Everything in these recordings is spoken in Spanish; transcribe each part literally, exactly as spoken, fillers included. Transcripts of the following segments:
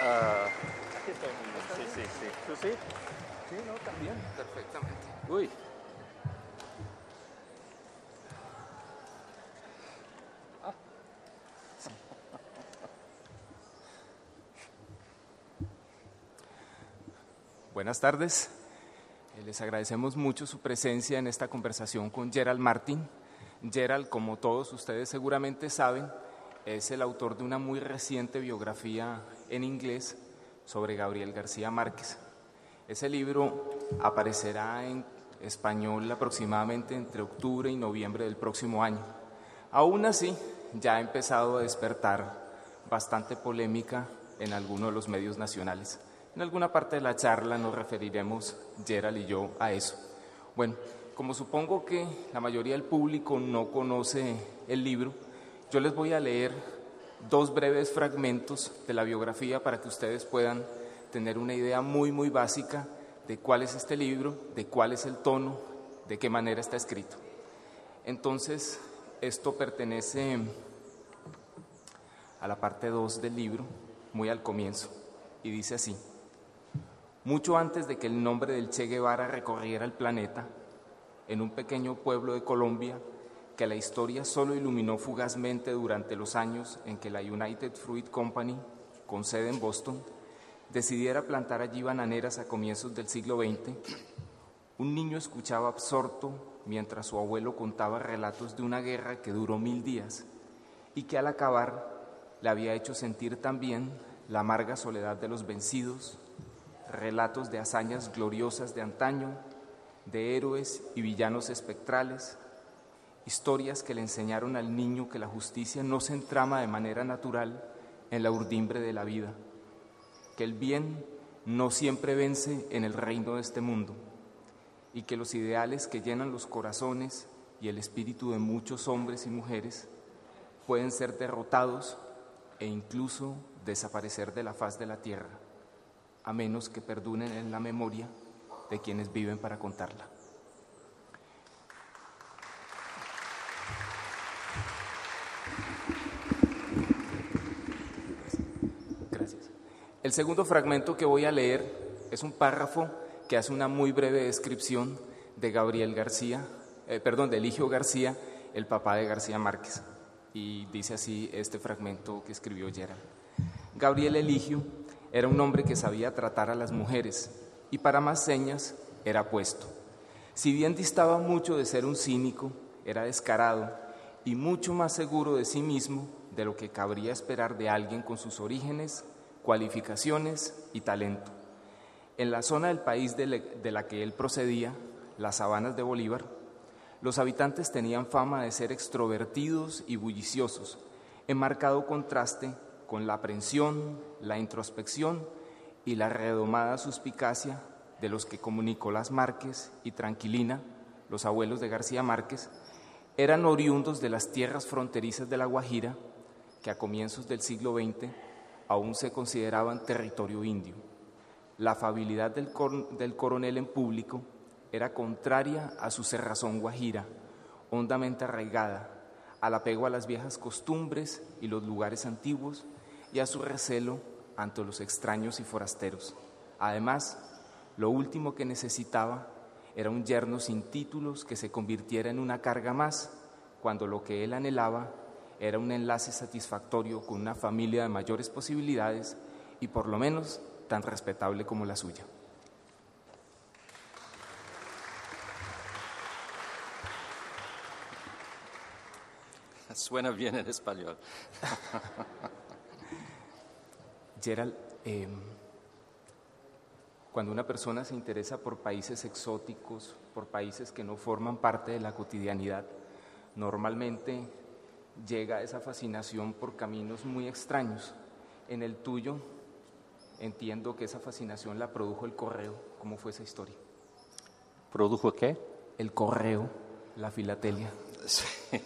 Uh, aquí estoy muy bien. Sí, sí, sí. ¿Tú sí? Sí, no, también. Perfectamente. Uy. Ah. Buenas tardes. Les agradecemos mucho su presencia en esta conversación con Gerald Martin. Gerald, como todos ustedes seguramente saben, es el autor de una muy reciente biografía en inglés sobre Gabriel García Márquez. Ese libro aparecerá en español aproximadamente entre octubre y noviembre del próximo año. Aún así, ya ha empezado a despertar bastante polémica en algunos de los medios nacionales. En alguna parte de la charla nos referiremos, Gerald y yo, a eso. Bueno, como supongo que la mayoría del público no conoce el libro, yo les voy a leer dos breves fragmentos de la biografía para que ustedes puedan tener una idea muy, muy básica de cuál es este libro, de cuál es el tono, de qué manera está escrito. Entonces, esto pertenece a la parte dos del libro, muy al comienzo, y dice así: mucho antes de que el nombre del Che Guevara recorriera el planeta, en un pequeño pueblo de Colombia que la historia solo iluminó fugazmente durante los años en que la United Fruit Company, con sede en Boston, decidiera plantar allí bananeras a comienzos del siglo veinte, un niño escuchaba absorto mientras su abuelo contaba relatos de una guerra que duró mil días y que al acabar le había hecho sentir también la amarga soledad de los vencidos, relatos de hazañas gloriosas de antaño, de héroes y villanos espectrales, historias que le enseñaron al niño que la justicia no se entrama de manera natural en la urdimbre de la vida, que el bien no siempre vence en el reino de este mundo y que los ideales que llenan los corazones y el espíritu de muchos hombres y mujeres pueden ser derrotados e incluso desaparecer de la faz de la tierra, a menos que perduren en la memoria de quienes viven para contarla. Gracias. El segundo fragmento que voy a leer es un párrafo que hace una muy breve descripción de Gabriel García, eh, perdón, de Eligio García, el papá de García Márquez. Y dice así este fragmento que escribió Gerald. Gabriel Eligio era un hombre que sabía tratar a las mujeres y para más señas era apuesto. Si bien distaba mucho de ser un cínico, era descarado y mucho más seguro de sí mismo de lo que cabría esperar de alguien con sus orígenes, cualificaciones y talento. En la zona del país de, le, de la que él procedía, las sabanas de Bolívar, los habitantes tenían fama de ser extrovertidos y bulliciosos, en marcado contraste con la aprensión, la introspección y la redomada suspicacia de los que como Nicolás Márquez y Tranquilina, los abuelos de García Márquez, eran oriundos de las tierras fronterizas de La Guajira, que a comienzos del siglo veinte aún se consideraban territorio indio. La afabilidad del, cor- del coronel en público era contraria a su cerrazón guajira, hondamente arraigada, al apego a las viejas costumbres y los lugares antiguos y a su recelo ante los extraños y forasteros. Además, lo último que necesitaba era un yerno sin títulos que se convirtiera en una carga más, cuando lo que él anhelaba era un enlace satisfactorio con una familia de mayores posibilidades y por lo menos tan respetable como la suya. Suena bien en español. Gerald, eh, cuando una persona se interesa por países exóticos, por países que no forman parte de la cotidianidad, normalmente llega esa fascinación por caminos muy extraños. En el tuyo, entiendo que esa fascinación la produjo el correo. ¿Cómo fue esa historia? ¿Produjo qué? El correo, la filatelia. Sí.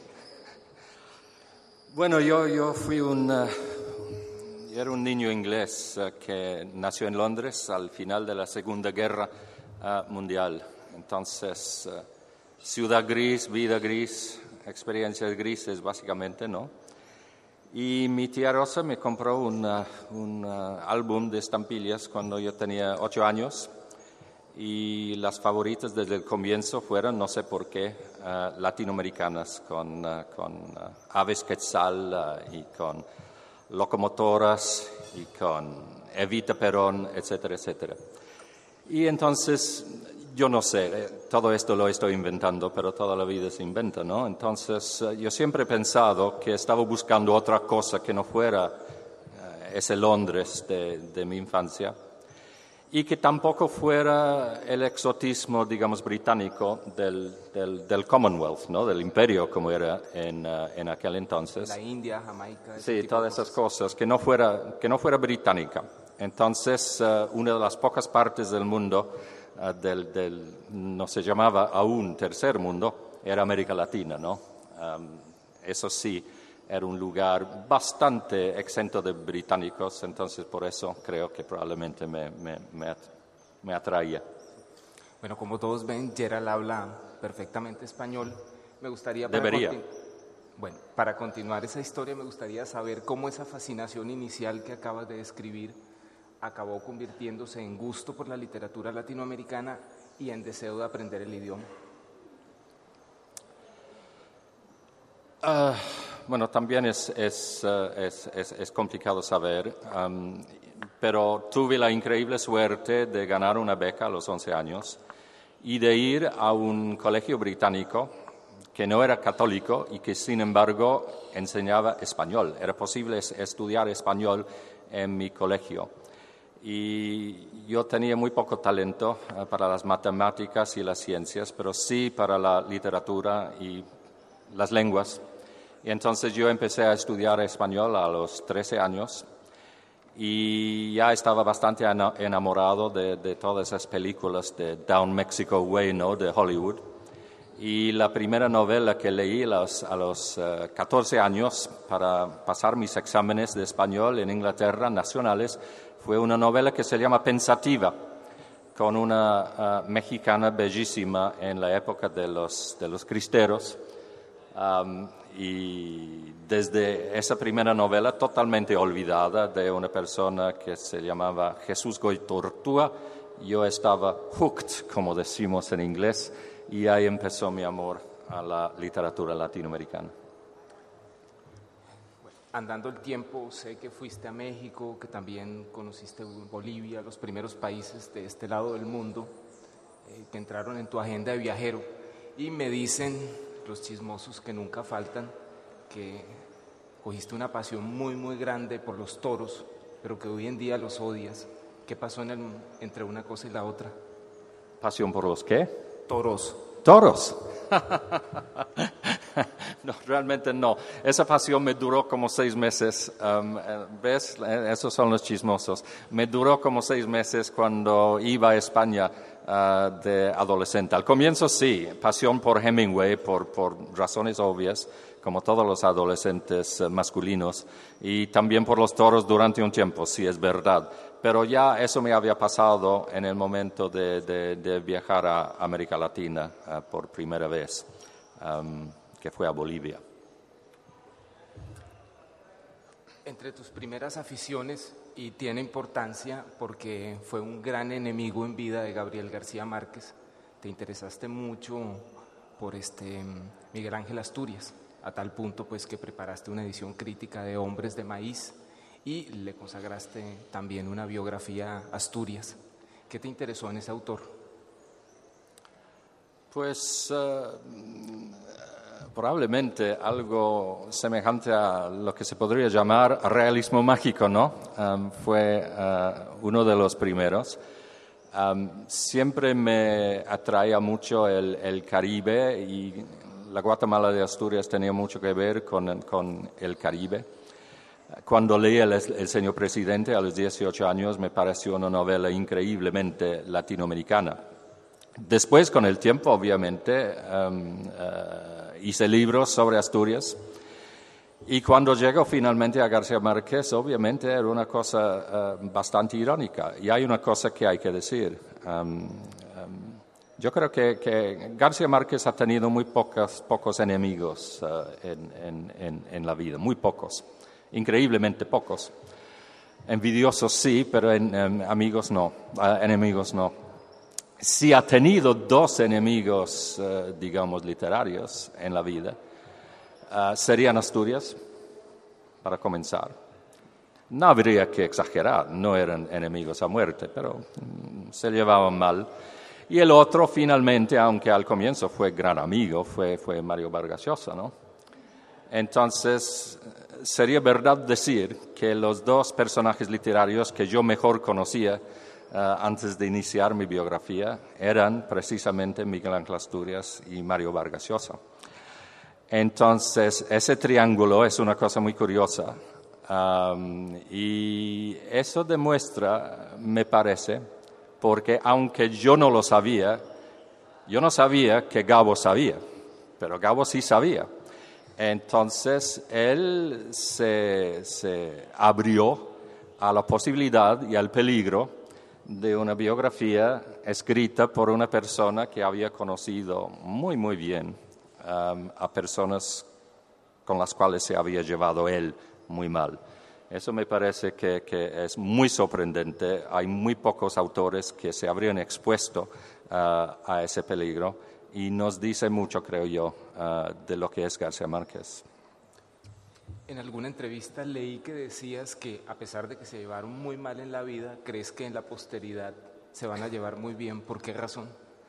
Bueno, yo, yo fui un... Uh, yo era un niño inglés uh, que nació en Londres al final de la Segunda Guerra uh, Mundial. Entonces, uh, ciudad gris, vida gris, experiencias grises básicamente, ¿no? Y mi tía Rosa me compró un, uh, un uh, álbum de estampillas cuando yo tenía ocho años. Y las favoritas desde el comienzo fueron, no sé por qué, uh, latinoamericanas, con, uh, con uh, aves quetzal uh, y con locomotoras y con Evita Perón, etcétera, etcétera. Y entonces, yo no sé, eh, todo esto lo estoy inventando, pero toda la vida se inventa, ¿no? Entonces, uh, yo siempre he pensado que estaba buscando otra cosa que no fuera uh, ese Londres de, de mi infancia. Y que tampoco fuera el exotismo, digamos, británico del, del, del Commonwealth, ¿no? Del imperio, como era en, uh, en aquel entonces. La India, Jamaica. Sí, todas esas cosas, que no fuera, que no fuera británica. Entonces, uh, una de las pocas partes del mundo, uh, del, del, no se llamaba aún tercer mundo, era América Latina, ¿no? Um, eso sí. Era un lugar bastante exento de británicos, entonces por eso creo que probablemente me, me, me, me atraía. Bueno, como todos ven, Gerald habla perfectamente español. Me gustaría... Para Debería. Continu- bueno, para continuar esa historia me gustaría saber cómo esa fascinación inicial que acabas de describir acabó convirtiéndose en gusto por la literatura latinoamericana y en deseo de aprender el idioma. Uh, bueno, también es, es, uh, es, es, es complicado saber, um, pero tuve la increíble suerte de ganar una beca a los once años y de ir a un colegio británico que no era católico y que, sin embargo, enseñaba español. Era posible estudiar español en mi colegio. Y yo tenía muy poco talento uh, para las matemáticas y las ciencias, pero sí para la literatura y las lenguas. Y entonces yo empecé a estudiar español a los trece años y ya estaba bastante enamorado de, de todas esas películas de Down Mexico Way, ¿no? De Hollywood. Y la primera novela que leí a los, a los uh, catorce años para pasar mis exámenes de español en Inglaterra nacionales fue una novela que se llama Pensativa, con una uh, mexicana bellísima en la época de los, de los cristeros. Um, y desde esa primera novela totalmente olvidada de una persona que se llamaba Jesús Goitortua, yo estaba hooked, como decimos en inglés, y ahí empezó mi amor a la literatura latinoamericana. Bueno, andando el tiempo, sé que fuiste a México, que también conociste Bolivia, los primeros países de este lado del mundo eh, que entraron en tu agenda de viajero, y me dicen los chismosos que nunca faltan, que cogiste una pasión muy, muy grande por los toros, pero que hoy en día los odias. ¿Qué pasó en el, entre una cosa y la otra? ¿Pasión por los qué? Toros. ¿Toros? No, realmente no. Esa pasión me duró como seis meses. Um, ¿Ves? Esos son los chismosos. Me duró como seis meses cuando iba a España uh, de adolescente. Al comienzo sí, pasión por Hemingway, por, por razones obvias, como todos los adolescentes uh, masculinos, y también por los toros durante un tiempo, sí, es verdad. Pero ya eso me había pasado en el momento de, de, de viajar a América Latina uh, por primera vez. Um, que fue a Bolivia. Entre tus primeras aficiones, y tiene importancia porque fue un gran enemigo en vida de Gabriel García Márquez, te interesaste mucho por este Miguel Ángel Asturias, a tal punto pues que preparaste una edición crítica de Hombres de Maíz y le consagraste también una biografía a Asturias. ¿Qué te interesó en ese autor? Pues uh, probablemente algo semejante a lo que se podría llamar realismo mágico, ¿no? Um, fue uh, uno de los primeros. Um, siempre me atraía mucho el, el Caribe y la Guatemala de Asturias tenía mucho que ver con, con el Caribe. Cuando leí el, el Señor Presidente a los dieciocho años me pareció una novela increíblemente latinoamericana. Después, con el tiempo, obviamente, um, uh, hice libros sobre Asturias y cuando llego finalmente a García Márquez, obviamente era una cosa uh, bastante irónica. Y hay una cosa que hay que decir. Um, um, yo creo que, que García Márquez ha tenido muy pocos, pocos enemigos uh, en, en, en, en la vida, muy pocos. increíblemente pocos. Envidiosos sí, pero en, en, amigos no, uh, enemigos no. Si ha tenido dos enemigos, uh, digamos, literarios en la vida, uh, serían Asturias, para comenzar. No habría que exagerar, no eran enemigos a muerte, pero um, se llevaban mal. Y el otro, finalmente, aunque al comienzo fue gran amigo, fue, fue Mario Vargas Llosa, ¿no? Entonces, sería verdad decir que los dos personajes literarios que yo mejor conocía uh, antes de iniciar mi biografía eran precisamente Miguel Ángel Asturias y Mario Vargas Llosa. Entonces, ese triángulo es una cosa muy curiosa um, y eso demuestra, me parece, porque aunque yo no lo sabía, yo no sabía que Gabo sabía, pero Gabo sí sabía. Entonces, él se, se abrió a la posibilidad y al peligro de una biografía escrita por una persona que había conocido muy, muy bien um, a personas con las cuales se había llevado él muy mal. Eso me parece que, que es muy sorprendente. Hay muy pocos autores que se habrían expuesto uh, a ese peligro y nos dice mucho, creo yo, uh, de lo que es García Márquez. En alguna entrevista leí que decías que a pesar de que se llevaron muy mal en la vida, crees que en la posteridad se van a llevar muy bien. ¿Por qué razón?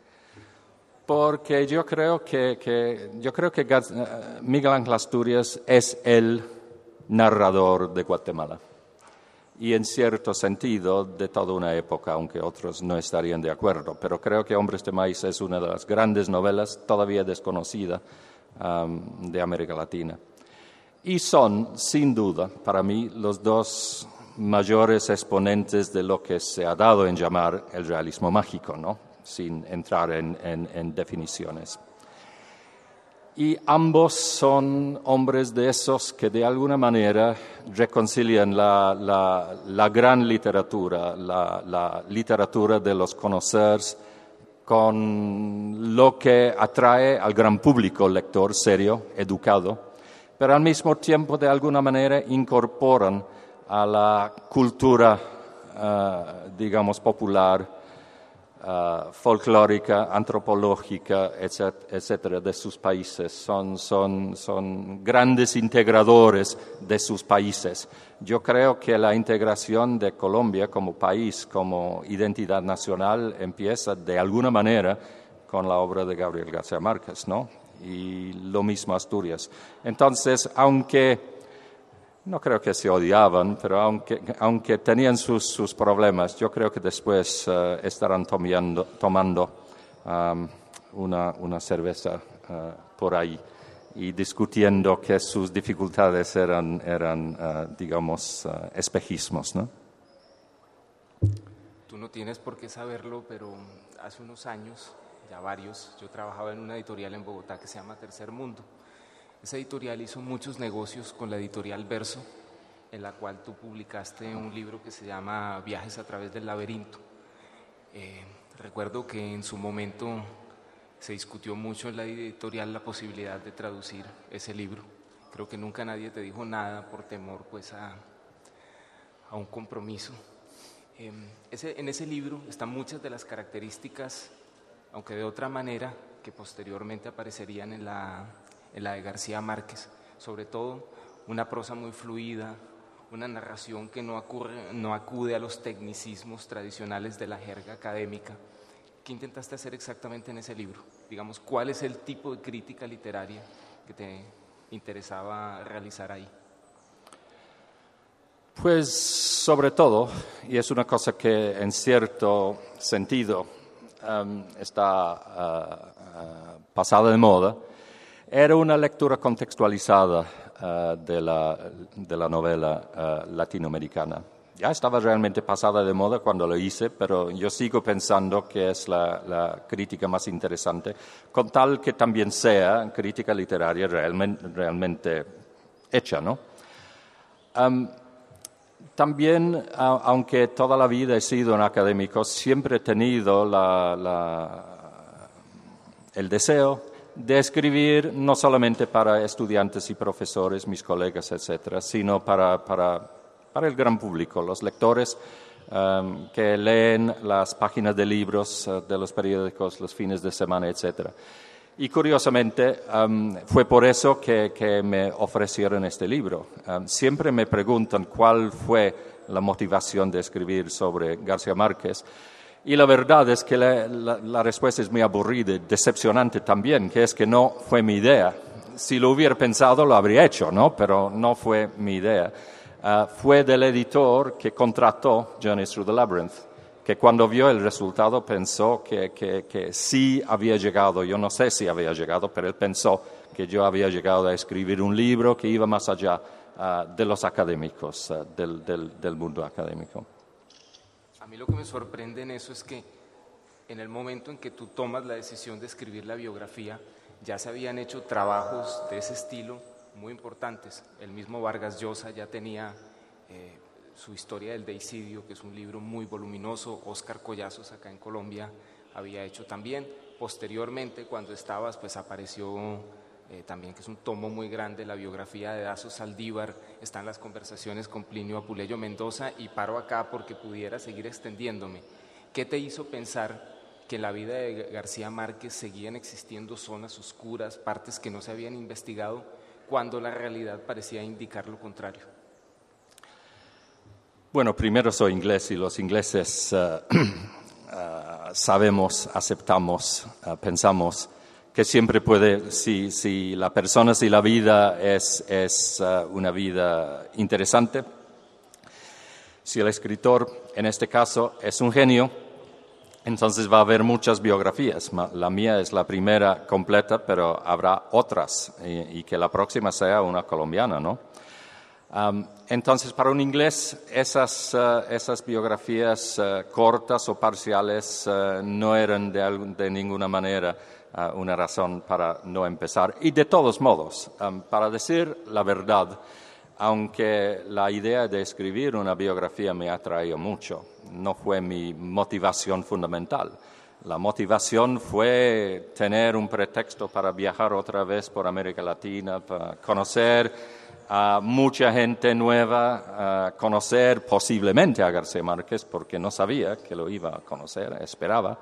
Porque yo creo que, que, yo creo que uh, Miguel Ángel Asturias es el narrador de Guatemala y en cierto sentido de toda una época, aunque otros no estarían de acuerdo, pero creo que Hombres de Maíz es una de las grandes novelas todavía desconocida um, de América Latina. Y son, sin duda, para mí, los dos mayores exponentes de lo que se ha dado en llamar el realismo mágico, ¿no? Sin entrar en, en, en definiciones. Y ambos son hombres de esos que de alguna manera reconcilian la, la, la gran literatura, la, la literatura de los conocers, con lo que atrae al gran público lector serio, educado, pero al mismo tiempo de alguna manera incorporan a la cultura, uh, digamos, popular, Uh, folclórica, antropológica, etcétera, de sus países. Son, son, son grandes integradores de sus países. Yo creo que la integración de Colombia como país, como identidad nacional, empieza de alguna manera con la obra de Gabriel García Márquez, ¿no? Y lo mismo Asturias. Entonces, aunque no creo que se odiaban, pero aunque, aunque tenían sus, sus problemas, yo creo que después uh, estarán tomando, tomando um, una, una cerveza uh, por ahí y discutiendo que sus dificultades eran, eran uh, digamos, uh, espejismos, ¿no? Tú no tienes por qué saberlo, pero hace unos años, ya varios, yo trabajaba en una editorial en Bogotá que se llama Tercer Mundo. Esa editorial hizo muchos negocios con la editorial Verso, en la cual tú publicaste un libro que se llama Viajes a través del laberinto. Eh, recuerdo que en su momento se discutió mucho en la editorial la posibilidad de traducir ese libro. Creo que nunca nadie te dijo nada por temor pues, a, a un compromiso. Eh, ese, en ese libro están muchas de las características, aunque de otra manera, que posteriormente aparecerían en la... en la de García Márquez, sobre todo una prosa muy fluida, una narración que no, ocurre, no acude a los tecnicismos tradicionales de la jerga académica. ¿Qué intentaste hacer exactamente en ese libro? Digamos, ¿cuál es el tipo de crítica literaria que te interesaba realizar ahí? Pues sobre todo, y es una cosa que en cierto sentido um, está uh, uh, pasada de moda, era una lectura contextualizada uh, de, la, de la novela uh, latinoamericana. Ya estaba realmente pasada de moda cuando lo hice, pero yo sigo pensando que es la, la crítica más interesante, con tal que también sea crítica literaria realmente, realmente hecha, ¿no? Um, también, uh, aunque toda la vida he sido un académico, siempre he tenido la, la, el deseo de escribir no solamente para estudiantes y profesores, mis colegas, etcétera, sino para, para, para el gran público, los lectores um, que leen las páginas de libros uh, de los periódicos los fines de semana, etcétera. Y curiosamente um, fue por eso que, que me ofrecieron este libro. Um, siempre me preguntan cuál fue la motivación de escribir sobre García Márquez. Y la verdad es que la, la, la respuesta es muy aburrida, decepcionante también, que es que no fue mi idea. Si lo hubiera pensado, lo habría hecho, ¿no? Pero no fue mi idea. Uh, fue del editor que contrató Journeys Through the Labyrinth, que cuando vio el resultado pensó que, que, que sí había llegado. Yo no sé si había llegado, pero él pensó que yo había llegado a escribir un libro que iba más allá uh, de los académicos, uh, del, del, del mundo académico. A mí lo que me sorprende en eso es que en el momento en que tú tomas la decisión de escribir la biografía, ya se habían hecho trabajos de ese estilo muy importantes. El mismo Vargas Llosa ya tenía eh, su historia del deicidio, que es un libro muy voluminoso. Óscar Collazos, acá en Colombia, había hecho también. Posteriormente, cuando estabas, pues apareció eh, también, que es un tomo muy grande, la biografía de Dazo Saldívar. Están las conversaciones con Plinio Apuleyo Mendoza, y paro acá porque pudiera seguir extendiéndome. ¿Qué te hizo pensar que en la vida de García Márquez seguían existiendo zonas oscuras, partes que no se habían investigado, cuando la realidad parecía indicar lo contrario? Bueno, primero soy inglés y los ingleses uh, uh, sabemos, aceptamos, uh, pensamos que siempre puede, si, si la persona, si la vida es, es uh, una vida interesante, si el escritor, en este caso, es un genio, entonces va a haber muchas biografías. La mía es la primera completa, pero habrá otras, y, y que la próxima sea una colombiana, ¿no? Um, entonces, para un inglés, esas, uh, esas biografías uh, cortas o parciales uh, no eran de, algún, de ninguna manera uh, una razón para no empezar. Y de todos modos, um, para decir la verdad, aunque la idea de escribir una biografía me atraía mucho, no fue mi motivación fundamental. La motivación fue tener un pretexto para viajar otra vez por América Latina, para conocer a mucha gente nueva, uh, conocer posiblemente a García Márquez, porque no sabía que lo iba a conocer, esperaba.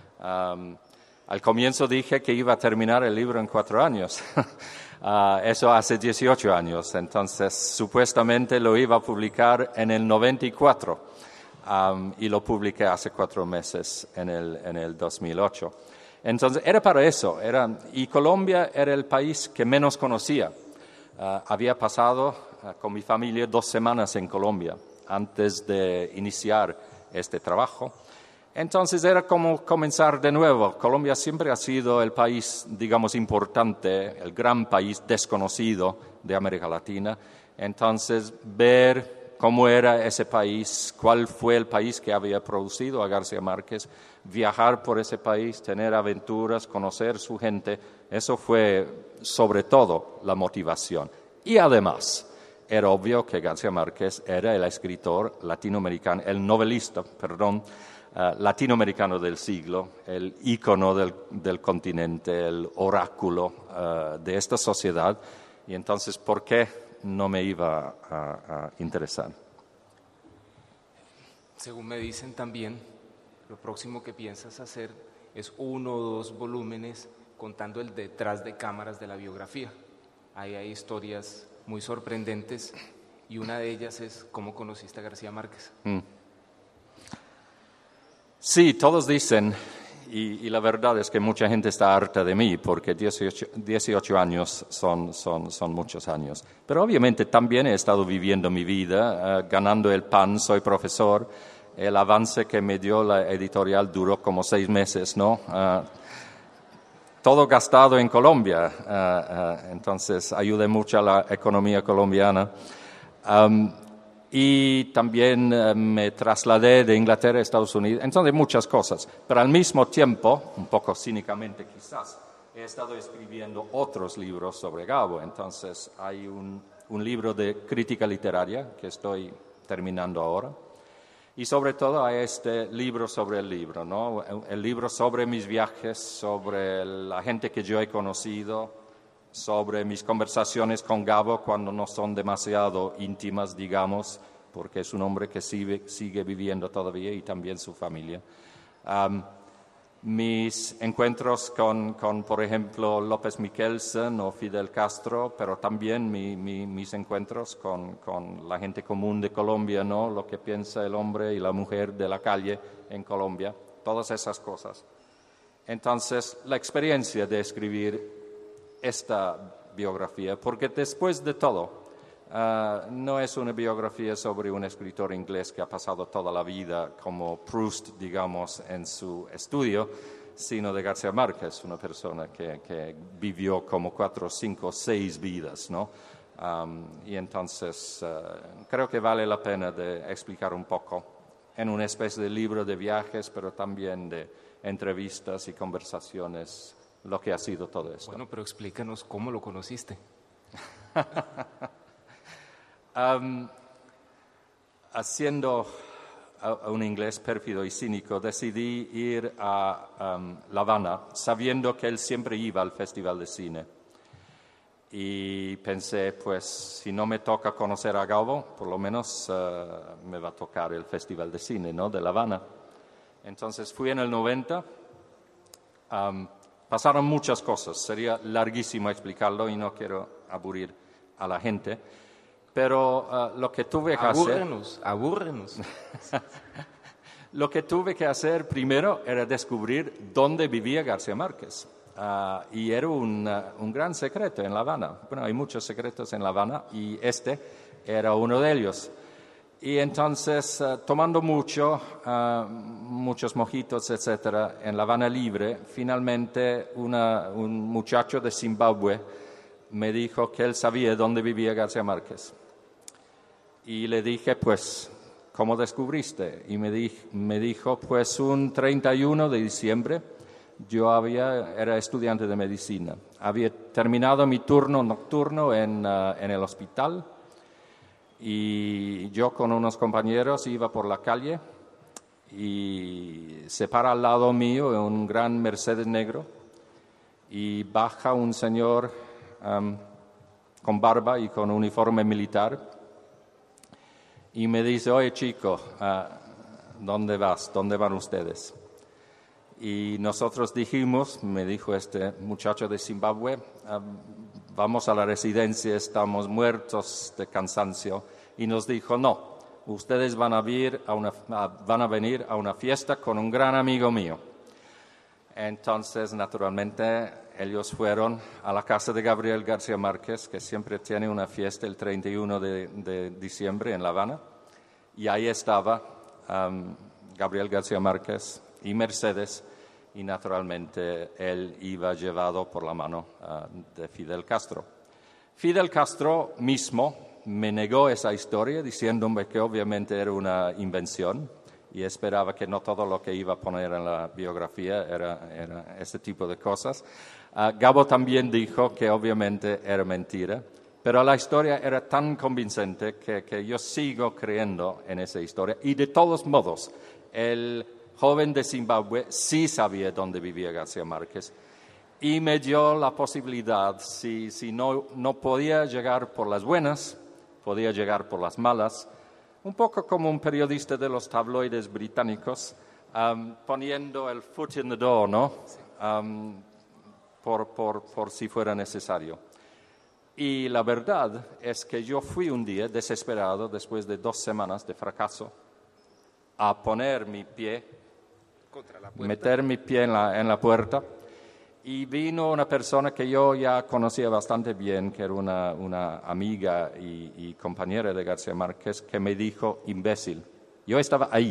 Um, al comienzo dije que iba a terminar el libro en cuatro años. uh, eso hace dieciocho años, entonces supuestamente lo iba a publicar en el noventa y cuatro, um, y lo publiqué hace cuatro meses, en el, en el dos mil ocho. Entonces era para eso, era, y Colombia era el país que menos conocía. Uh, había pasado uh, con mi familia dos semanas en Colombia antes de iniciar este trabajo. Entonces era como comenzar de nuevo. Colombia siempre ha sido el país, digamos, importante, el gran país desconocido de América Latina. Entonces ver cómo era ese país, cuál fue el país que había producido a García Márquez, viajar por ese país, tener aventuras, conocer su gente, eso fue sobre todo la motivación. Y además, era obvio que García Márquez era el escritor latinoamericano, el novelista, perdón, uh, latinoamericano del siglo, el ícono del, del continente, el oráculo uh, de esta sociedad. Y entonces, ¿por qué no me iba a, a interesar? Según me dicen también, lo próximo que piensas hacer es uno o dos volúmenes contando el detrás de cámaras de la biografía. Ahí hay historias muy sorprendentes y una de ellas es cómo conociste a García Márquez. Mm. Sí, todos dicen, y, y la verdad es que mucha gente está harta de mí porque dieciocho, dieciocho años son, son, son muchos años. Pero obviamente también he estado viviendo mi vida, uh, ganando el pan, soy profesor. El avance que me dio la editorial duró como seis meses, ¿no? Uh, todo gastado en Colombia, uh, uh, entonces ayudé mucho a la economía colombiana. Um, y también uh, me trasladé de Inglaterra a Estados Unidos, entonces muchas cosas. Pero al mismo tiempo, un poco cínicamente quizás, he estado escribiendo otros libros sobre Gabo. Entonces hay un, un libro de crítica literaria que estoy terminando ahora. Y sobre todo hay este libro sobre el libro, ¿no? El libro sobre mis viajes, sobre la gente que yo he conocido, sobre mis conversaciones con Gabo cuando no son demasiado íntimas, digamos, porque es un hombre que sigue, sigue viviendo todavía y también su familia. Um, mis encuentros con, con, por ejemplo, López Michelsen o Fidel Castro, pero también mi, mi, mis encuentros con, con la gente común de Colombia, ¿no? Lo que piensa el hombre y la mujer de la calle en Colombia, todas esas cosas. Entonces, la experiencia de escribir esta biografía, porque después de todo, Uh, no es una biografía sobre un escritor inglés que ha pasado toda la vida como Proust, digamos, en su estudio, sino de García Márquez, una persona que, que vivió como cuatro, cinco, seis vidas, ¿no? Um, y entonces uh, creo que vale la pena de explicar un poco en una especie de libro de viajes, pero también de entrevistas y conversaciones, lo que ha sido todo esto. Bueno, pero explícanos cómo lo conociste. Um, haciendo uh, un inglés pérfido y cínico, decidí ir a um, La Habana, sabiendo que él siempre iba al Festival de Cine. Y pensé, pues, si no me toca conocer a Gabo, por lo menos uh, me va a tocar el Festival de Cine, ¿no?, de La Habana. Entonces fui en el noventa. Um, pasaron muchas cosas, sería larguísimo explicarlo y no quiero aburrir a la gente. Pero uh, lo que tuve que abúrrenos, hacer... Abúrrenos, Lo que tuve que hacer primero era descubrir dónde vivía García Márquez. Uh, y era un, uh, un gran secreto en La Habana. Bueno, hay muchos secretos en La Habana y este era uno de ellos. Y entonces, uh, tomando mucho, uh, muchos mojitos, etcétera, en La Habana Libre, finalmente una, un muchacho de Zimbabue me dijo que él sabía dónde vivía García Márquez. Y le dije, pues, ¿cómo descubriste? Y me, di, me dijo, pues, un treinta y uno de diciembre, yo había, era estudiante de medicina. Había terminado mi turno nocturno en, uh, en el hospital y yo con unos compañeros iba por la calle y se para al lado mío un gran Mercedes negro y baja un señor um, con barba y con uniforme militar. Y me dice, oye chico, uh, ¿dónde vas? ¿Dónde van ustedes? Y nosotros dijimos, me dijo este muchacho de Zimbabue, uh, vamos a la residencia, estamos muertos de cansancio. Y nos dijo, no, ustedes van a, vir a una, uh, van a venir a una fiesta con un gran amigo mío. Entonces, naturalmente, ellos fueron a la casa de Gabriel García Márquez, que siempre tiene una fiesta el treinta y uno de, de diciembre en La Habana, y ahí estaba um, Gabriel García Márquez y Mercedes, y naturalmente él iba llevado por la mano uh, de Fidel Castro. Fidel Castro mismo me negó esa historia, diciéndome que obviamente era una invención, y esperaba que no todo lo que iba a poner en la biografía era, era ese tipo de cosas. Uh, Gabo también dijo que obviamente era mentira, pero la historia era tan convincente que, que yo sigo creyendo en esa historia. Y de todos modos, el joven de Zimbabue sí sabía dónde vivía García Márquez y me dio la posibilidad, si, si no, no podía llegar por las buenas, podía llegar por las malas, un poco como un periodista de los tabloides británicos, um, poniendo el foot in the door, ¿no? Um, por, por, por si fuera necesario. Y la verdad es que yo fui un día desesperado, después de dos semanas de fracaso, a poner mi pie, contra la puerta. meter mi pie en la, en la puerta, y vino una persona que yo ya conocía bastante bien, que era una, una amiga y, y compañera de García Márquez, que me dijo, imbécil. Yo estaba ahí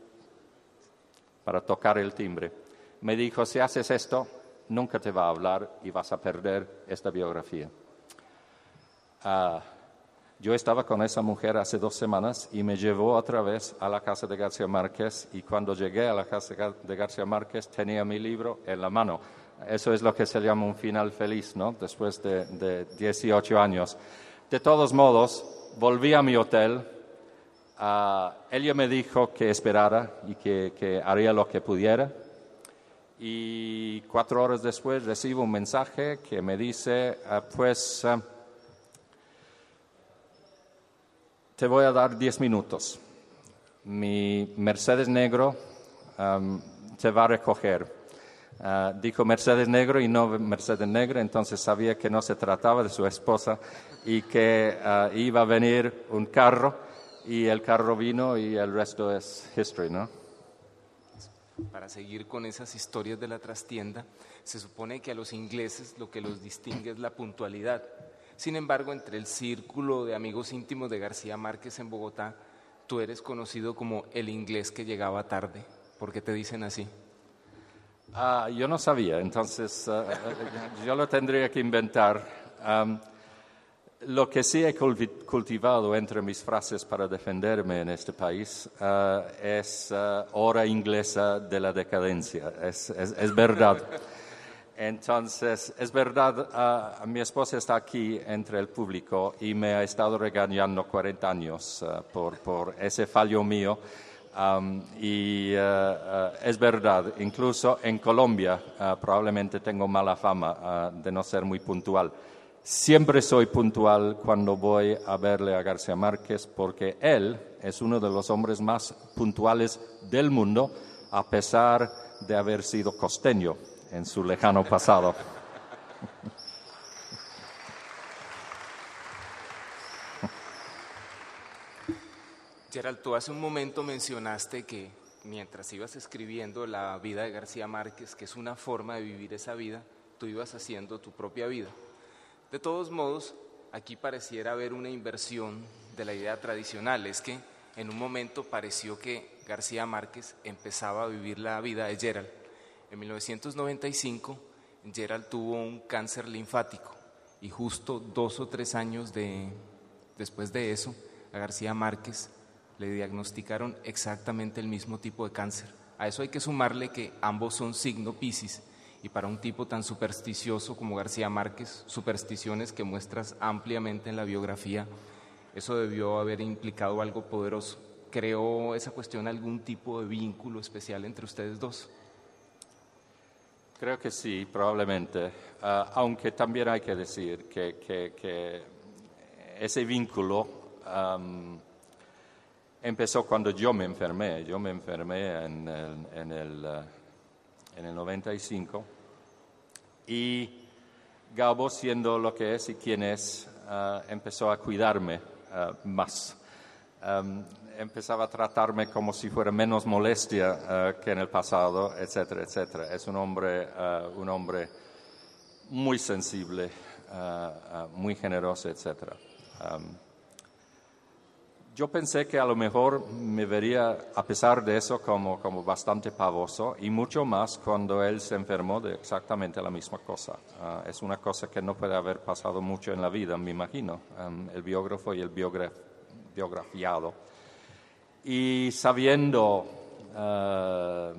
para tocar el timbre. Me dijo, si haces esto, nunca te va a hablar y vas a perder esta biografía. Uh, yo estaba con esa mujer hace dos semanas y me llevó otra vez a la casa de García Márquez, y cuando llegué a la casa de García Márquez tenía mi libro en la mano. Eso es lo que se llama un final feliz, ¿no? Después de, de dieciocho años. De todos modos, volví a mi hotel Uh, ella me dijo que esperara y que, que haría lo que pudiera. Y cuatro horas después recibo un mensaje que me dice, uh, pues, uh, te voy a dar diez minutos. Mi Mercedes negro um, te va a recoger. Uh, dijo Mercedes negro y no Mercedes negra, entonces sabía que no se trataba de su esposa y que uh, iba a venir un carro, y el carro vino y el resto es history, ¿no? Para seguir con esas historias de la trastienda, se supone que a los ingleses lo que los distingue es la puntualidad. Sin embargo, entre el círculo de amigos íntimos de García Márquez en Bogotá, tú eres conocido como el inglés que llegaba tarde. ¿Por qué te dicen así? Uh, yo no sabía, entonces uh, yo lo tendría que inventar. Um, lo que sí he cultivado entre mis frases para defenderme en este país uh, es uh, hora inglesa de la decadencia, es, es, es verdad. Entonces, es verdad, uh, mi esposa está aquí entre el público y me ha estado regañando cuarenta años uh, por, por ese fallo mío. Um, y uh, uh, es verdad, incluso en Colombia uh, probablemente tengo mala fama uh, de no ser muy puntual. Siempre soy puntual cuando voy a verle a García Márquez porque él es uno de los hombres más puntuales del mundo, a pesar de haber sido costeño en su lejano pasado. Gerald, tú hace un momento mencionaste que mientras ibas escribiendo la vida de García Márquez, que es una forma de vivir esa vida, tú ibas haciendo tu propia vida. De todos modos, aquí pareciera haber una inversión de la idea tradicional. Es que en un momento pareció que García Márquez empezaba a vivir la vida de Gerald. En mil novecientos noventa y cinco, Gerald tuvo un cáncer linfático y justo dos o tres años de, después de eso, a García Márquez le diagnosticaron exactamente el mismo tipo de cáncer. A eso hay que sumarle que ambos son signo Piscis, y para un tipo tan supersticioso como García Márquez, supersticiones que muestras ampliamente en la biografía, eso debió haber implicado algo poderoso. ¿Creó esa cuestión algún tipo de vínculo especial entre ustedes dos? Creo que sí, probablemente, uh, aunque también hay que decir que, que, que ese vínculo um, empezó cuando yo me enfermé. Yo me enfermé en el, en el, uh, en el noventa y cinco y Gabo, siendo lo que es y quien es, uh, empezó a cuidarme uh, más. Um, empezaba a tratarme como si fuera menos molestia uh, que en el pasado, etcétera, etcétera. Es un hombre, uh, un hombre muy sensible, uh, uh, muy generoso, etcétera. Um, Yo pensé que a lo mejor me vería, a pesar de eso, como, como bastante pavoso, y mucho más cuando él se enfermó de exactamente la misma cosa. Uh, es una cosa que no puede haber pasado mucho en la vida, me imagino, um, el biógrafo y el biogra- biografiado. Y sabiendo, uh,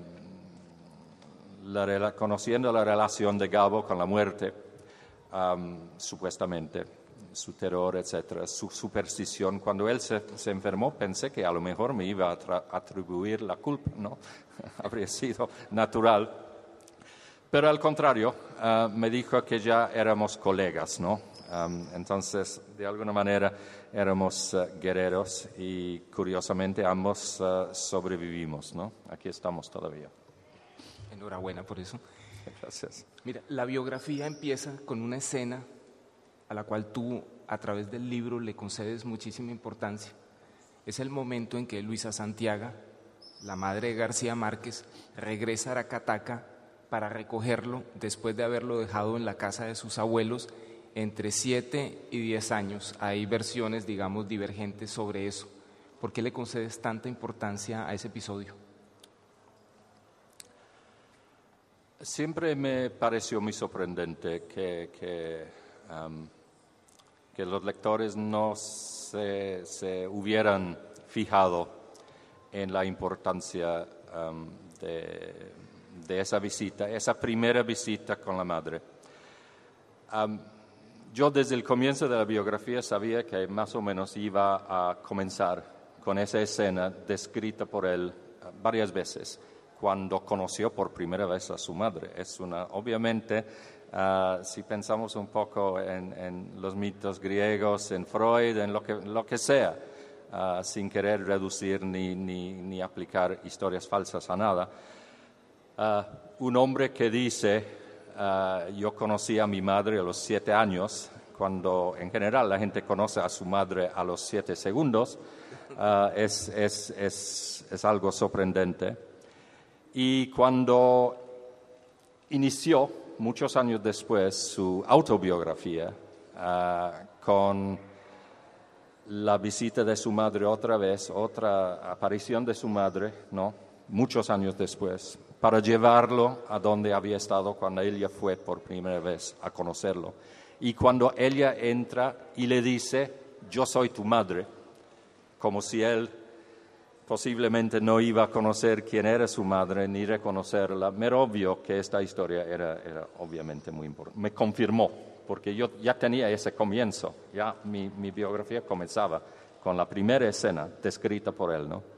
la, conociendo la relación de Gabo con la muerte, um, supuestamente, su terror, etcétera, su superstición. Cuando él se, se enfermó, pensé que a lo mejor me iba a tra- atribuir la culpa, ¿no? Habría sido natural. Pero al contrario, uh, me dijo que ya éramos colegas, ¿no? Um, entonces, de alguna manera, éramos uh, guerreros y, curiosamente, ambos uh, sobrevivimos, ¿no? Aquí estamos todavía. Enhorabuena por eso. Gracias. Mira, la biografía empieza con una escena a la cual tú, a través del libro, le concedes muchísima importancia. Es el momento en que Luisa Santiago, la madre de García Márquez, regresa a Aracataca para recogerlo después de haberlo dejado en la casa de sus abuelos entre siete y diez años. Hay versiones, digamos, divergentes sobre eso. ¿Por qué le concedes tanta importancia a ese episodio? Siempre me pareció muy sorprendente que... que um, que los lectores no se, se hubieran fijado en la importancia um, de, de esa visita, esa primera visita con la madre. Um, yo desde el comienzo de la biografía sabía que más o menos iba a comenzar con esa escena descrita por él varias veces, cuando conoció por primera vez a su madre. Es una, obviamente, uh, si pensamos un poco en, en los mitos griegos, en Freud, en lo que, lo que sea, uh, sin querer reducir ni, ni, ni aplicar historias falsas a nada, uh, un hombre que dice, uh, yo conocí a mi madre a los siete años, cuando en general la gente conoce a su madre a los siete segundos, uh, es, es, es, es algo sorprendente. Y cuando inició, muchos años después, su autobiografía, uh, con la visita de su madre otra vez, otra aparición de su madre, ¿no? Muchos años después, para llevarlo a donde había estado cuando ella fue por primera vez a conocerlo. Y cuando ella entra y le dice, yo soy tu madre, como si él posiblemente no iba a conocer quién era su madre ni reconocerla, me era obvio que esta historia era, era obviamente muy importante. Me confirmó, porque yo ya tenía ese comienzo, ya mi, mi biografía comenzaba con la primera escena descrita por él, ¿no?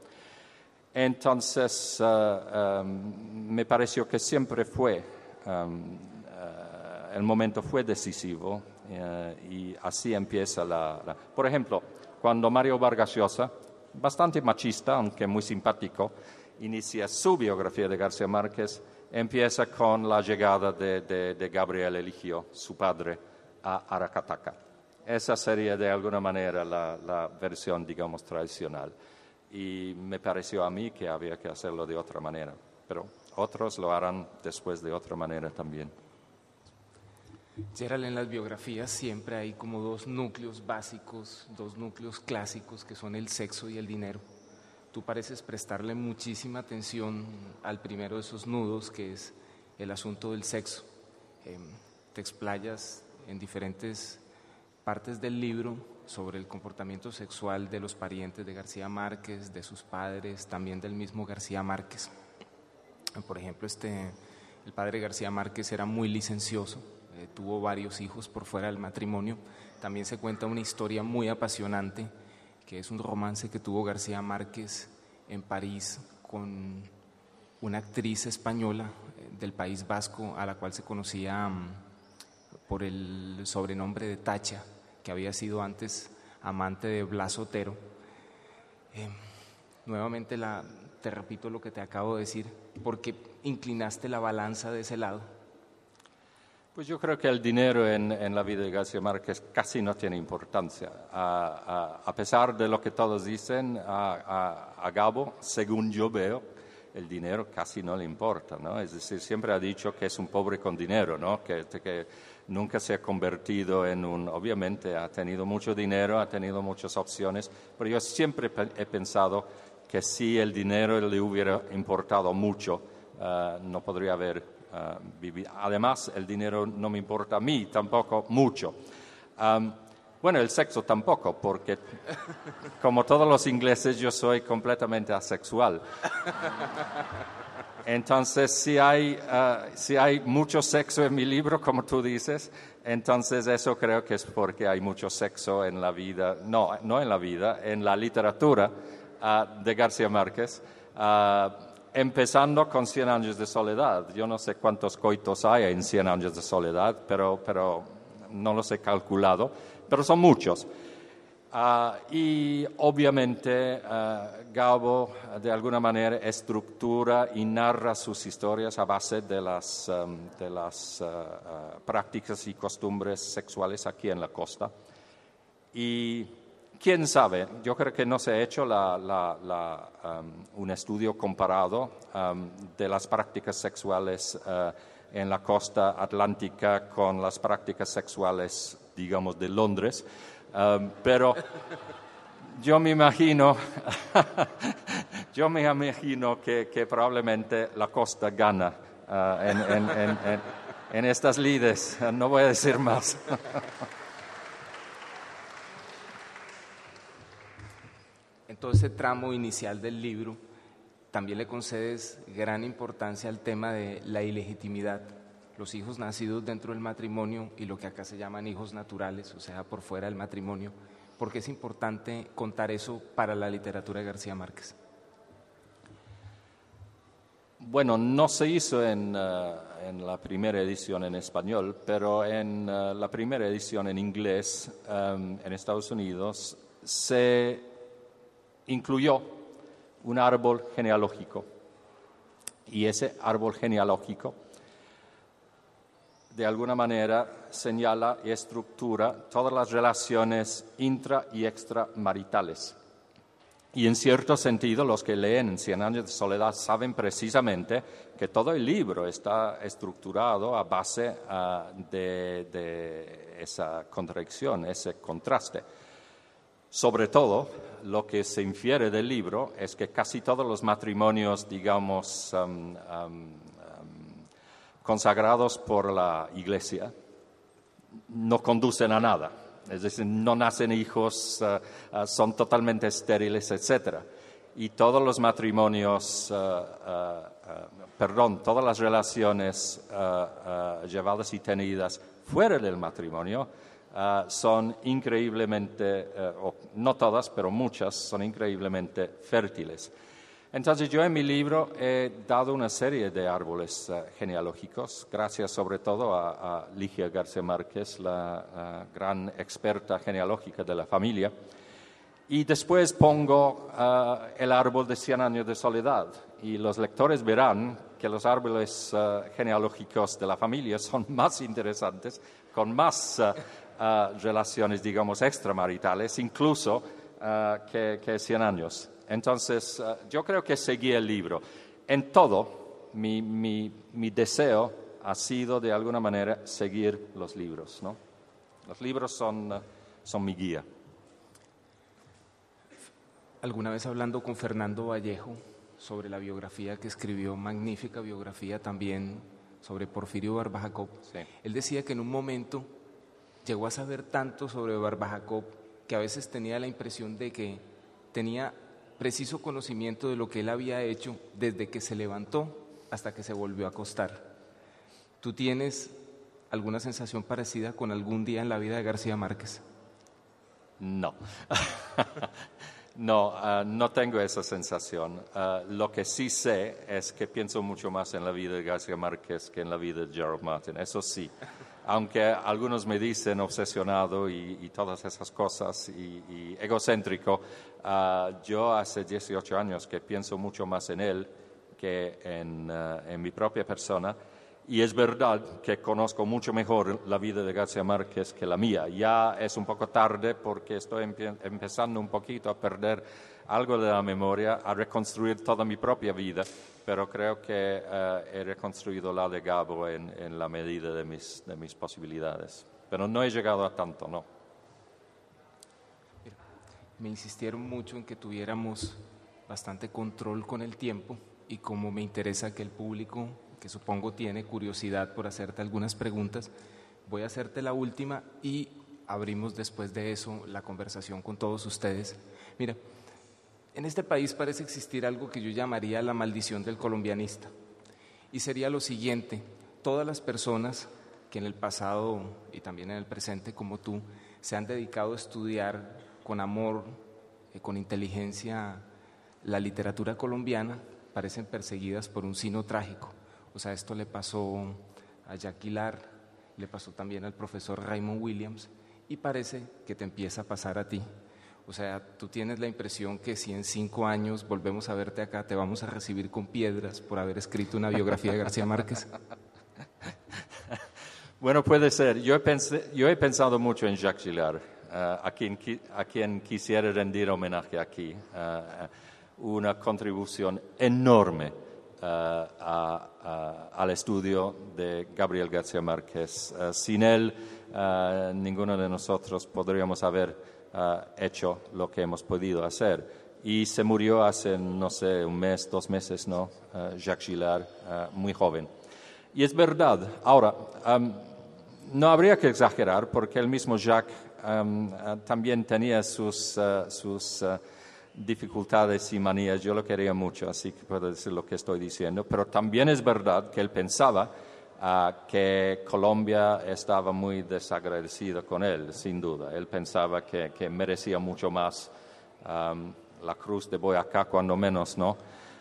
Entonces, uh, um, me pareció que siempre fue, um, uh, el momento fue decisivo, uh, y así empieza la, la... Por ejemplo, cuando Mario Vargas Llosa, bastante machista, aunque muy simpático, inicia su biografía de García Márquez, empieza con la llegada de, de, de Gabriel Eligio, su padre, a Aracataca. Esa sería de alguna manera la, la versión, digamos, tradicional. Y me pareció a mí que había que hacerlo de otra manera, pero otros lo harán después de otra manera también. Gerald, en las biografías siempre hay como dos núcleos básicos, dos núcleos clásicos que son el sexo y el dinero. Tú pareces prestarle muchísima atención al primero de esos nudos, que es el asunto del sexo. Eh, te explayas en diferentes partes del libro sobre el comportamiento sexual de los parientes de García Márquez, de sus padres, también del mismo García Márquez. Por ejemplo, este, el padre García Márquez era muy licencioso. Eh, tuvo varios hijos por fuera del matrimonio. También se cuenta una historia muy apasionante, que es un romance que tuvo García Márquez en París con una actriz española eh, del País Vasco, a la cual se conocía um, por el sobrenombre de Tacha, que había sido antes amante de Blas Otero. Eh, nuevamente la, te repito lo que te acabo de decir, ¿por qué inclinaste la balanza de ese lado? Pues yo creo que el dinero en, en la vida de García Márquez casi no tiene importancia. A, a, a pesar de lo que todos dicen, a, a, a Gabo, según yo veo, el dinero casi no le importa, ¿no? Es decir, siempre ha dicho que es un pobre con dinero, ¿no? Que, que nunca se ha convertido en un... Obviamente ha tenido mucho dinero, ha tenido muchas opciones, pero yo siempre he pensado que si el dinero le hubiera importado mucho, uh, no podría haber... Uh, vivir. Además, el dinero no me importa a mí tampoco mucho. Um, bueno, el sexo tampoco, porque como todos los ingleses yo soy completamente asexual. Entonces, si hay, uh, si hay mucho sexo en mi libro, como tú dices, entonces eso creo que es porque hay mucho sexo en la vida, no, no en la vida, en la literatura uh, de García Márquez. Uh, Empezando con Cien años de soledad. Yo no sé cuántos coitos hay en Cien años de soledad, pero, pero no los he calculado, pero son muchos. Uh, y obviamente uh, Gabo de alguna manera estructura y narra sus historias a base de las, um, de las uh, uh, prácticas y costumbres sexuales aquí en la costa. Y quién sabe, yo creo que no se ha hecho la, la, la, um, un estudio comparado um, de las prácticas sexuales uh, en la costa atlántica con las prácticas sexuales, digamos, de Londres, um, pero yo me imagino, yo me imagino que, que probablemente la costa gana uh, en, en, en, en, en estas lides, no voy a decir más. En todo ese tramo inicial del libro, también le concedes gran importancia al tema de la ilegitimidad, los hijos nacidos dentro del matrimonio y lo que acá se llaman hijos naturales, o sea, por fuera del matrimonio. ¿Por qué es importante contar eso para la literatura de García Márquez? Bueno, no se hizo en, uh, en la primera edición en español, pero en uh, la primera edición en inglés um, en Estados Unidos se incluyó un árbol genealógico. Y ese árbol genealógico, de alguna manera, señala y estructura todas las relaciones intra- y extramaritales. Y en cierto sentido, los que leen Cien años de soledad saben precisamente que todo el libro está estructurado a base uh, de, de esa contradicción, ese contraste. Sobre todo, lo que se infiere del libro es que casi todos los matrimonios, digamos, um, um, um, consagrados por la Iglesia, no conducen a nada. Es decir, no nacen hijos, uh, uh, son totalmente estériles, etcétera. Y todos los matrimonios, uh, uh, uh, perdón, todas las relaciones uh, uh, llevadas y tenidas fuera del matrimonio uh, son increíblemente, uh, o no todas, pero muchas, son increíblemente fértiles. Entonces yo en mi libro he dado una serie de árboles uh, genealógicos, gracias sobre todo a, a Ligia García Márquez, la uh, gran experta genealógica de la familia. Y después pongo uh, el árbol de Cien años de soledad. Y los lectores verán que los árboles uh, genealógicos de la familia son más interesantes, con más uh, uh, relaciones, digamos, extramaritales, incluso uh, que, que Cien años. Entonces, uh, yo creo que seguí el libro. En todo, mi, mi, mi deseo ha sido, de alguna manera, seguir los libros, ¿no? Los libros son, uh, son mi guía. Alguna vez hablando con Fernando Vallejo sobre la biografía que escribió, magnífica biografía también sobre Porfirio Barba Jacob, sí. Él decía que en un momento llegó a saber tanto sobre Barba Jacob que a veces tenía la impresión de que tenía preciso conocimiento de lo que él había hecho desde que se levantó hasta que se volvió a acostar. ¿Tú tienes alguna sensación parecida con algún día en la vida de García Márquez? No. No, uh, no tengo esa sensación. Uh, lo que sí sé es que pienso mucho más en la vida de García Márquez que en la vida de Gerald Martin, eso sí. Aunque algunos me dicen obsesionado y, y todas esas cosas y, y egocéntrico, uh, yo hace dieciocho años que pienso mucho más en él que en, uh, en mi propia persona. Y es verdad que conozco mucho mejor la vida de García Márquez que la mía. Ya es un poco tarde porque estoy empe- empezando un poquito a perder algo de la memoria, a reconstruir toda mi propia vida, pero creo que uh, he reconstruido la de Gabo en, en la medida de mis, de mis posibilidades. Pero no he llegado a tanto, no. Mira, me insistieron mucho en que tuviéramos bastante control con el tiempo y como me interesa que el público, que supongo tiene curiosidad por hacerte algunas preguntas, voy a hacerte la última y abrimos después de eso la conversación con todos ustedes. Mira, en este país parece existir algo que yo llamaría la maldición del colombianista y sería lo siguiente: todas las personas que en el pasado y también en el presente como tú se han dedicado a estudiar con amor, eh, con inteligencia la literatura colombiana, parecen perseguidas por un sino trágico. O sea, esto le pasó a Jacques Guillar, le pasó también al profesor Raymond Williams y parece que te empieza a pasar a ti. O sea, tú tienes la impresión que si en cinco años volvemos a verte acá, te vamos a recibir con piedras por haber escrito una biografía de García Márquez. Bueno, puede ser. Yo he, pensé, yo he pensado mucho en Jacques Guillar, uh, a, quien, a quien quisiera rendir homenaje aquí. Uh, una contribución enorme Uh, a, a, al estudio de Gabriel García Márquez. Uh, sin él, uh, ninguno de nosotros podríamos haber uh, hecho lo que hemos podido hacer. Y se murió hace, no sé, un mes, dos meses, ¿no? Uh, Jacques Guillar, uh, muy joven. Y es verdad. Ahora, um, no habría que exagerar, porque el mismo Jacques um, uh, también tenía sus... Uh, sus uh, dificultades y manías. Yo lo quería mucho, así que puedo decir lo que estoy diciendo, pero también es verdad que él pensaba uh, que Colombia estaba muy desagradecida con él, sin duda. Él pensaba que, que merecía mucho más um, la cruz de Boyacá, cuando menos, ¿no?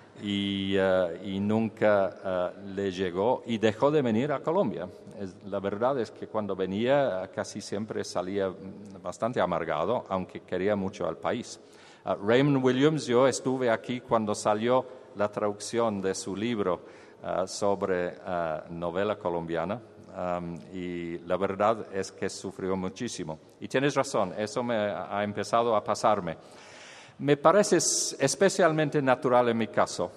Y, uh, y nunca uh, le llegó y dejó de venir a Colombia. Es, la verdad es que cuando venía uh, casi siempre salía bastante amargado, aunque quería mucho al país. Uh, Raymond Williams, yo estuve aquí cuando salió la traducción de su libro uh, sobre uh, novela colombiana, um, y la verdad es que sufrió muchísimo. Y tienes razón, eso me ha empezado a pasarme. Me parece especialmente natural en mi caso.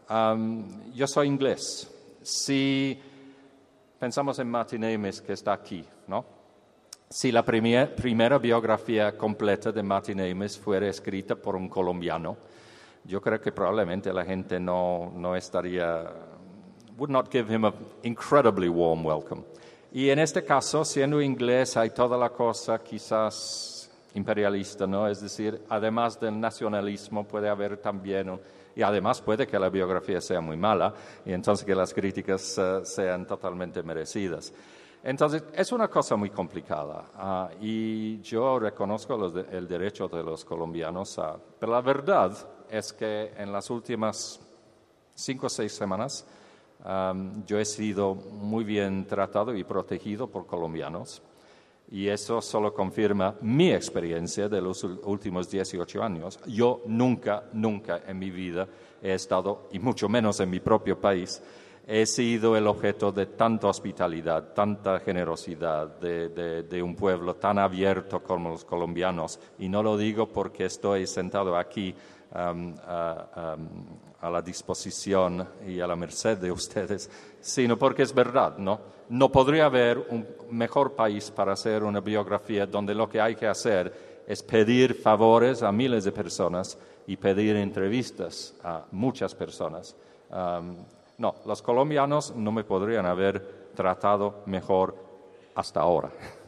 Um, yo soy inglés. Si pensamos en Martin Amis, que está aquí, ¿no? Si la primer, primera biografía completa de Martin Amis fuera escrita por un colombiano, yo creo que probablemente la gente no, no estaría, would not give him an incredibly warm welcome. Y en este caso, siendo inglés, hay toda la cosa quizás imperialista, ¿no? Es decir, además del nacionalismo puede haber también, un, y además puede que la biografía sea muy mala, y entonces que las críticas uh, sean totalmente merecidas. Entonces, es una cosa muy complicada, uh, y yo reconozco los de, el derecho de los colombianos a... Pero la verdad es que en las últimas cinco o seis semanas um, yo he sido muy bien tratado y protegido por colombianos. Y eso solo confirma mi experiencia de los últimos dieciocho años. Yo nunca, nunca en mi vida he estado, y mucho menos en mi propio país, he sido el objeto de tanta hospitalidad, tanta generosidad de, de, de un pueblo tan abierto como los colombianos. Y no lo digo porque estoy sentado aquí um, a, um, a la disposición y a la merced de ustedes, sino porque es verdad, ¿no? No podría haber un mejor país para hacer una biografía donde lo que hay que hacer es pedir favores a miles de personas y pedir entrevistas a muchas personas. Um, no, los colombianos no me podrían haber tratado mejor hasta ahora.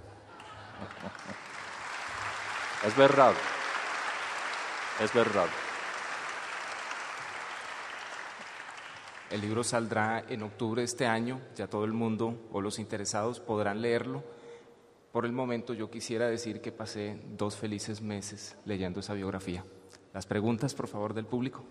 Es verdad, es verdad. El libro saldrá en octubre de este año, ya todo el mundo o los interesados podrán leerlo. Por el momento yo quisiera decir que pasé dos felices meses leyendo esa biografía. Las preguntas, por favor, del público.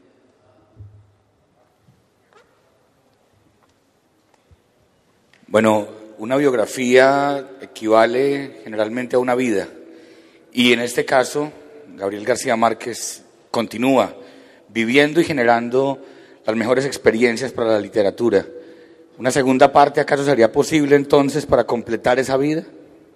Bueno, una biografía equivale generalmente a una vida, y en este caso, Gabriel García Márquez continúa viviendo y generando las mejores experiencias para la literatura. ¿Una segunda parte acaso sería posible entonces para completar esa vida?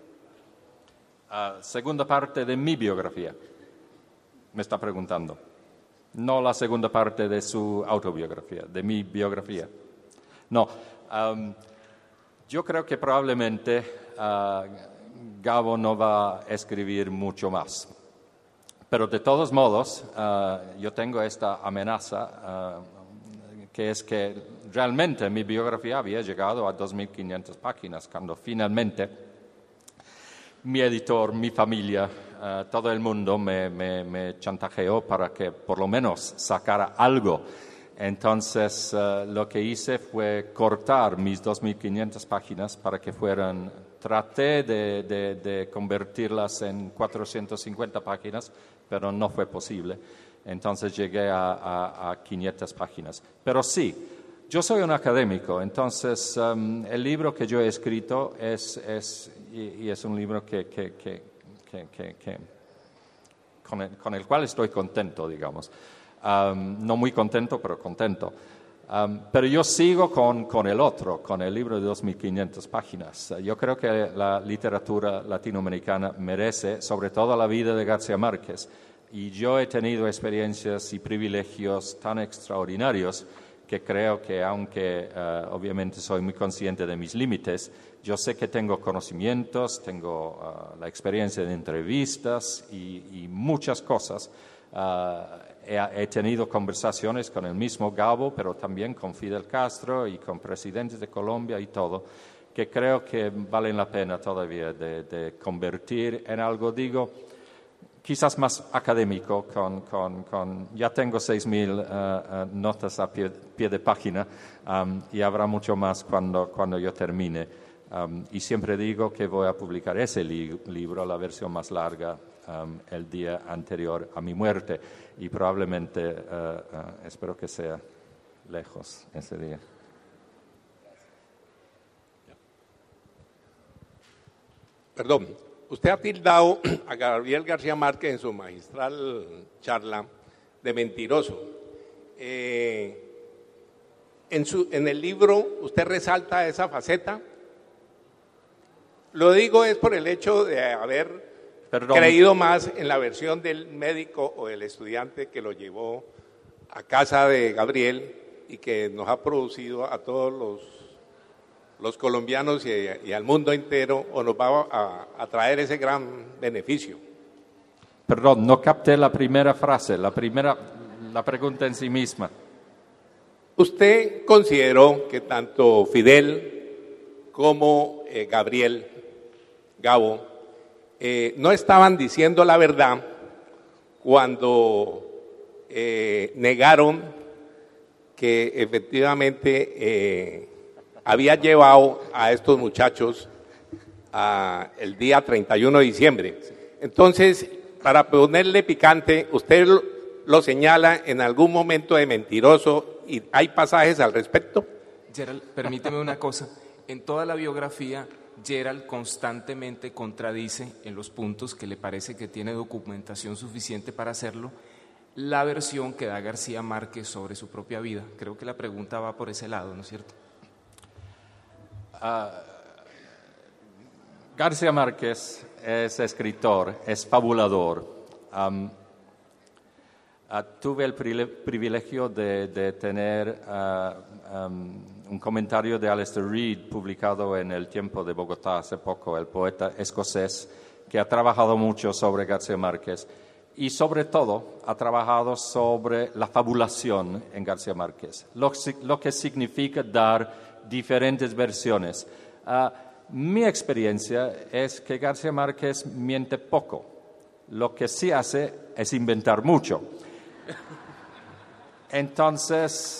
Uh, segunda parte de mi biografía, me está preguntando. No la segunda parte de su autobiografía, de mi biografía. No, um, yo creo que probablemente uh, Gabo no va a escribir mucho más. Pero de todos modos, uh, yo tengo esta amenaza, uh, que es que realmente mi biografía había llegado a dos mil quinientas páginas, cuando finalmente mi editor, mi familia, uh, todo el mundo me, me, me chantajeó para que por lo menos sacara algo. Entonces, uh, lo que hice fue cortar mis dos mil quinientas páginas para que fueran... Traté de, de, de convertirlas en cuatrocientas cincuenta páginas, pero no fue posible. Entonces llegué a, a, a quinientas páginas. Pero sí, yo soy un académico, entonces um, el libro que yo he escrito es, es y, y es un libro que, que, que, que, que, que con, el, con el cual estoy contento, digamos. Um, no muy contento, pero contento. Um, pero yo sigo con, con el otro, con el libro de dos mil quinientas páginas. Yo creo que la literatura latinoamericana merece, sobre todo la vida de García Márquez. Y yo he tenido experiencias y privilegios tan extraordinarios que creo que, aunque uh, obviamente soy muy consciente de mis límites, yo sé que tengo conocimientos, tengo uh, la experiencia de entrevistas y, y muchas cosas. Uh, he, he tenido conversaciones con el mismo Gabo, pero también con Fidel Castro y con presidentes de Colombia y todo, que creo que valen la pena todavía de, de convertir en algo, digo, quizás más académico, con, con, con ya tengo seis mil uh, uh, notas a pie, pie de página um, y habrá mucho más cuando, cuando yo termine. Um, y siempre digo que voy a publicar ese li- libro, la versión más larga, um, el día anterior a mi muerte y probablemente, uh, uh, espero que sea lejos ese día. Perdón, usted ha tildado a Gabriel García Márquez en su magistral charla de mentiroso. Eh, en, su, en el libro usted resalta esa faceta. Lo digo es por el hecho de haber Perdón. creído más en la versión del médico o del estudiante que lo llevó a casa de Gabriel y que nos ha producido a todos los, los colombianos y, y al mundo entero, o nos va a, a traer ese gran beneficio. Perdón, no capté la primera frase, la primera, la pregunta en sí misma. ¿Usted consideró que tanto Fidel como eh, Gabriel, Gabo, eh, no estaban diciendo la verdad cuando eh, negaron que efectivamente eh, había llevado a estos muchachos a el día treinta y uno de diciembre? Entonces, para ponerle picante, usted lo, lo señala en algún momento de mentiroso y hay pasajes al respecto. Gerald, permíteme una cosa. En toda la biografía, Gerald constantemente contradice en los puntos que le parece que tiene documentación suficiente para hacerlo la versión que da García Márquez sobre su propia vida. Creo que la pregunta va por ese lado, ¿no es cierto? Uh, García Márquez es escritor, es fabulador. Um, uh, tuve el privilegio de, de tener uh, um, un comentario de Alistair Reid publicado en El Tiempo de Bogotá hace poco, el poeta escocés que ha trabajado mucho sobre García Márquez y sobre todo ha trabajado sobre la fabulación en García Márquez, lo, lo que significa dar diferentes versiones. Uh, mi experiencia es que García Márquez miente poco, lo que sí hace es inventar mucho. Entonces,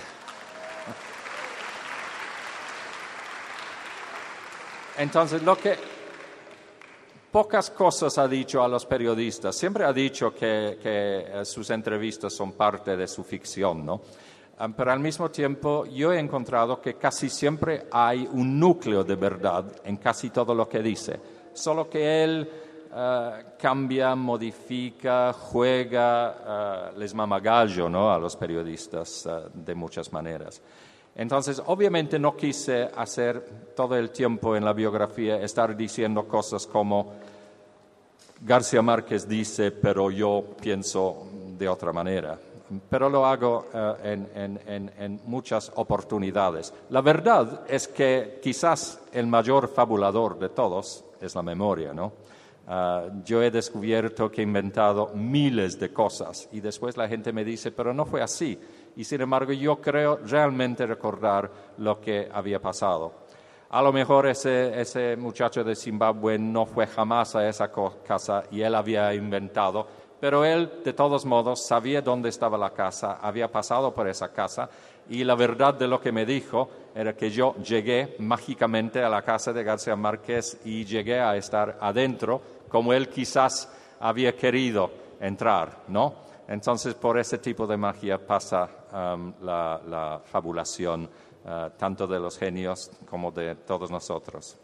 entonces lo que pocas cosas ha dicho a los periodistas. Siempre ha dicho que, que sus entrevistas son parte de su ficción, ¿no? Um, pero al mismo tiempo yo he encontrado que casi siempre hay un núcleo de verdad en casi todo lo que dice, solo que él uh, cambia, modifica, juega, uh, les mama gallo, ¿no?, a los periodistas uh, de muchas maneras. Entonces, obviamente no quise hacer todo el tiempo en la biografía estar diciendo cosas como García Márquez dice, pero yo pienso de otra manera. Pero lo hago uh, en, en, en, en muchas oportunidades. La verdad es que quizás el mayor fabulador de todos es la memoria, ¿no? Uh, yo he descubierto que he inventado miles de cosas y después la gente me dice, pero no fue así. Y sin embargo yo creo realmente recordar lo que había pasado. A lo mejor ese, ese muchacho de Zimbabue no fue jamás a esa casa y él había inventado, pero él de todos modos sabía dónde estaba la casa, había pasado por esa casa y la verdad de lo que me dijo era que yo llegué mágicamente a la casa de García Márquez y llegué a estar adentro como él quizás había querido entrar, ¿no? Entonces, por ese tipo de magia pasa um, la, la fabulación, uh, tanto de los genios como de todos nosotros.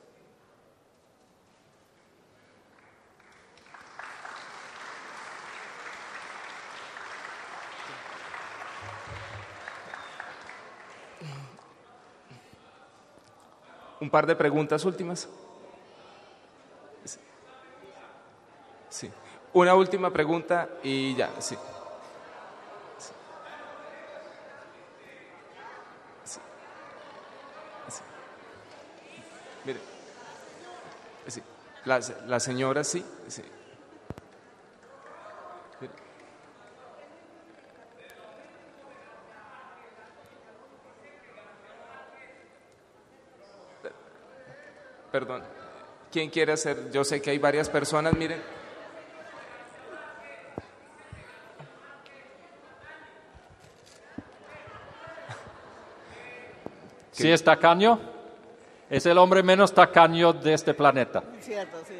Un par de preguntas últimas. Sí. Una última pregunta y ya, sí. Sí. Sí. Sí. Mire, sí. La, la señora sí, sí. Mire. Perdón, ¿quién quiere hacer? Yo sé que hay varias personas, miren. ¿Sí es tacaño? Es el hombre menos tacaño de este planeta. Cierto, sí.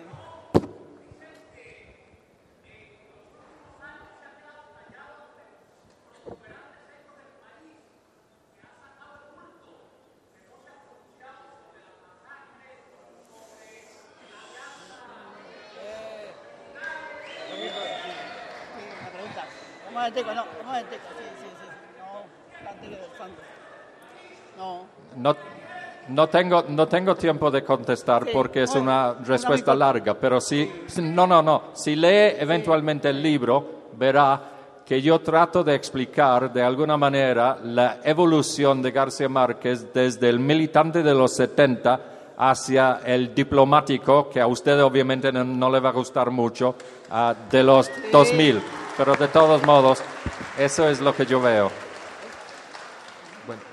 Un momentico, no, un momentico, sí, sí, sí, no, antes del fondo. No. No, no, tengo, no tengo tiempo de contestar Sí, porque es bueno, una una respuesta muy larga, pero si, no, no, no, si lee eventualmente el libro, verá que yo trato de explicar de alguna manera la evolución de García Márquez desde el militante de los setenta hacia el diplomático, que a usted obviamente no, no le va a gustar mucho, uh, de los sí. dos mil. Pero de todos modos, eso es lo que yo veo. Bueno,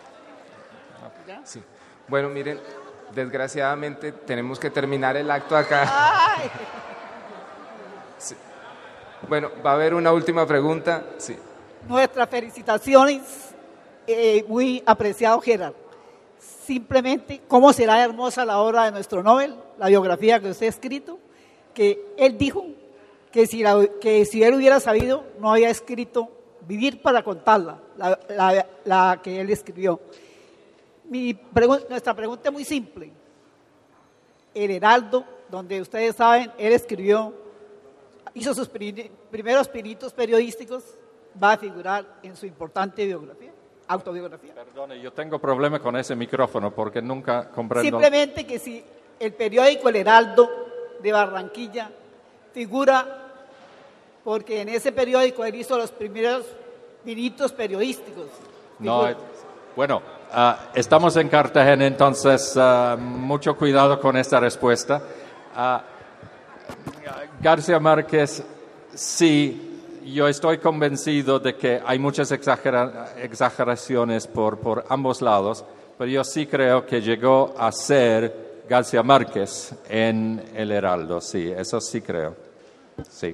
sí. Bueno, miren, desgraciadamente tenemos que terminar el acto acá. Sí. Bueno, va a haber una última pregunta. Sí. Nuestras felicitaciones, eh, muy apreciado Gerald. Simplemente, cómo será hermosa la obra de nuestro Nobel, la biografía que usted ha escrito, que él dijo que si, la, que si él hubiera sabido, no había escrito Vivir para contarla, la, la, la que él escribió. Mi pregu- nuestra pregunta es muy simple. El Heraldo, donde ustedes saben, él escribió, hizo sus pri- primeros pinitos periodísticos, va a figurar en su importante biografía, autobiografía. Perdone, yo tengo problema con ese micrófono porque nunca comprendo. Simplemente que si el periódico El Heraldo de Barranquilla figura, porque en ese periódico él hizo los primeros pinitos periodísticos. No, eh, bueno, uh, estamos en Cartagena, entonces uh, mucho cuidado con esta respuesta. Uh, García Márquez, sí, yo estoy convencido de que hay muchas exagera- exageraciones por, por ambos lados, pero yo sí creo que llegó a ser García Márquez en El Heraldo, sí, eso sí creo, sí.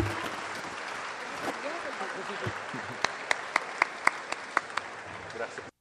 Gracias.